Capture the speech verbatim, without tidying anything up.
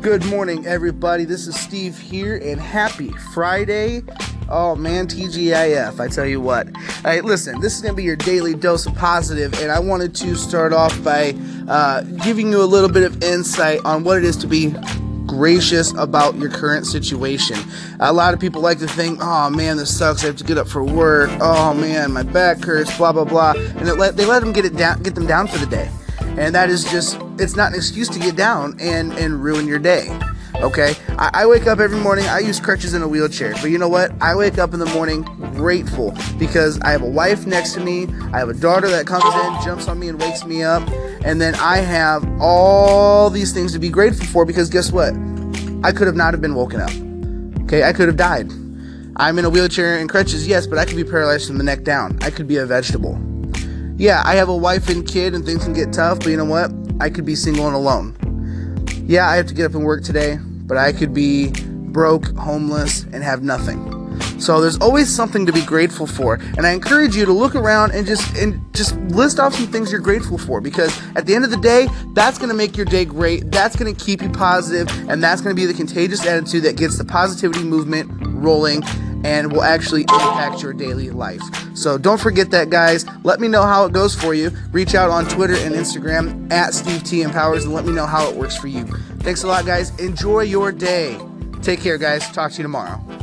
Good morning, everybody. This is Steve here, and happy Friday. Oh man, T G I F, I tell you what. All right, listen, this is going to be your daily dose of positive, and I wanted to start off by uh, giving you a little bit of insight on what it is to be gracious about your current situation. A lot of people like to think, oh man, this sucks, I have to get up for work, oh man, my back hurts, blah, blah, blah, and it let, they let them get it down, get them down for the day. And that is just, it's not an excuse to get down and, and ruin your day, okay? I, I wake up every morning, I use crutches in a wheelchair, but you know what? I wake up in the morning grateful because I have a wife next to me, I have a daughter that comes in, jumps on me and wakes me up, and then I have all these things to be grateful for because guess what? I could have not have been woken up, okay? I could have died. I'm in a wheelchair and crutches, yes, but I could be paralyzed from the neck down. I could be a vegetable. Yeah, I have a wife and kid and things can get tough, but you know what? I could be single and alone. Yeah, I have to get up and work today, but I could be broke, homeless, and have nothing. So there's always something to be grateful for, and I encourage you to look around and just and just list off some things you're grateful for, because at the end of the day, that's going to make your day great, that's going to keep you positive, and that's going to be the contagious attitude that gets the positivity movement rolling and will actually impact your daily life. So don't forget that, guys. Let me know how it goes for you. Reach out on Twitter and Instagram at Steve T Empowers and let me know how it works for you. Thanks a lot, guys. Enjoy your day. Take care, guys. Talk to you tomorrow.